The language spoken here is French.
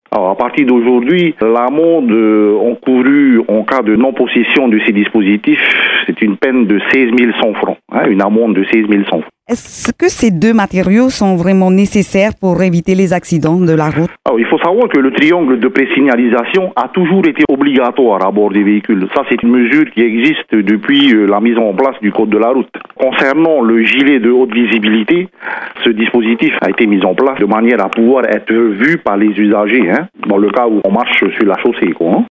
Alors, à partir d'aujourd'hui, l'amende encourue en cas de non-possession de ces dispositifs, c'est une peine de 16 100 francs, une amende de 16 100 francs. Est-ce que ces deux matériaux sont vraiment nécessaires pour éviter les accidents de la route? Alors, il faut savoir que le triangle de présignalisation a toujours été obligatoire à bord des véhicules. Ça, c'est une mesure qui existe depuis la mise en place du Code de la route. Concernant le gilet de haute visibilité, ce dispositif a été mis en place de manière à pouvoir être vu par les usagers, dans le cas où on marche sur la chaussée,